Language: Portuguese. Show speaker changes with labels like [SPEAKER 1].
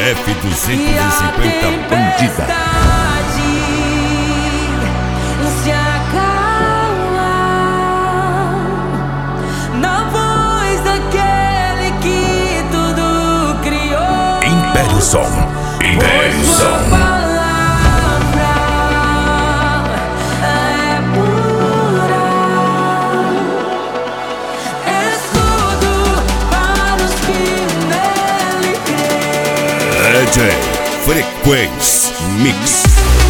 [SPEAKER 1] F250 Bandida.
[SPEAKER 2] Se acalma na voz daquele que tudo criou.
[SPEAKER 1] Império Som. Império Som.
[SPEAKER 2] Palavra é pura, é tudo para os que nele creem.
[SPEAKER 1] DJ Frequência Mix.